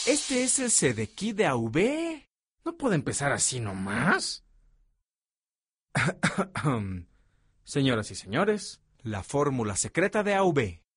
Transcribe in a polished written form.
Este es el Sedequí de AV. ¿No puede empezar así nomás? Señoras y señores, la fórmula secreta de AV.